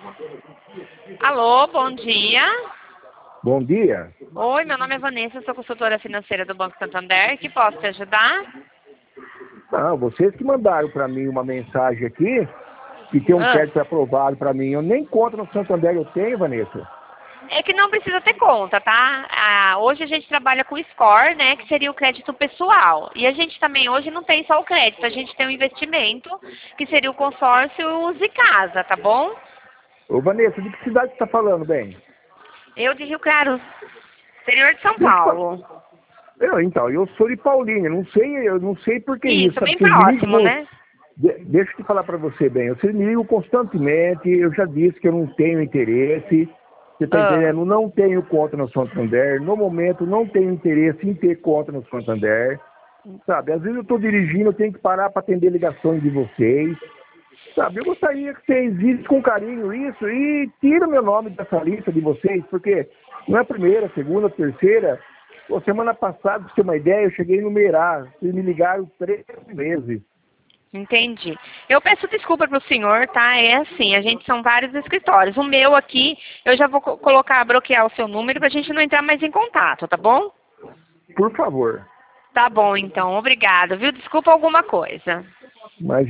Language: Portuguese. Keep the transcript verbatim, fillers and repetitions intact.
Alô, bom dia. Bom dia. Oi, meu nome é Vanessa, sou consultora financeira do Banco Santander. Que posso te ajudar? Não, vocês que mandaram para mim uma mensagem aqui, que tem um Ah, crédito aprovado para mim. Eu nem conta no Santander eu tenho, Vanessa. é que não precisa ter conta, tá? Ah, hoje a gente trabalha com o Score, né, que seria o crédito pessoal. E a gente também hoje não tem só o crédito, a gente tem o investimento, que seria o consórcio Use Casa, tá bom? Ô, Vanessa, de que cidade você está falando, bem? Eu de Rio Claro, interior de São Deixa eu, fa- Paulo. eu, então, eu sou de Paulínia, não sei, eu não sei por que isso, Isso, sabe? bem Vocês me próximo, ligam, né? de- deixa eu te falar para você, bem, vocês me ligam constantemente, eu já disse que eu não tenho interesse, você está Ah. entendendo? Não tenho conta no Santander, no momento não tenho interesse em ter conta no Santander, sabe? Às vezes eu estou dirigindo, eu tenho que parar para atender ligações de vocês, sabe? Eu gostaria que vocês vissem com carinho isso e tira meu nome dessa lista de vocês, porque não é a primeira, a segunda, a terceira. Pô, semana passada, pra você ter uma ideia, eu cheguei no Meirá. Vocês me ligaram três vezes. Entendi. Eu peço desculpa para o senhor, tá? É assim, a gente são vários escritórios. O meu aqui, eu já vou co- colocar, bloquear o seu número para a gente não entrar mais em contato, tá bom? Por favor. Tá bom, então. Obrigada, viu? Desculpa alguma coisa. Mas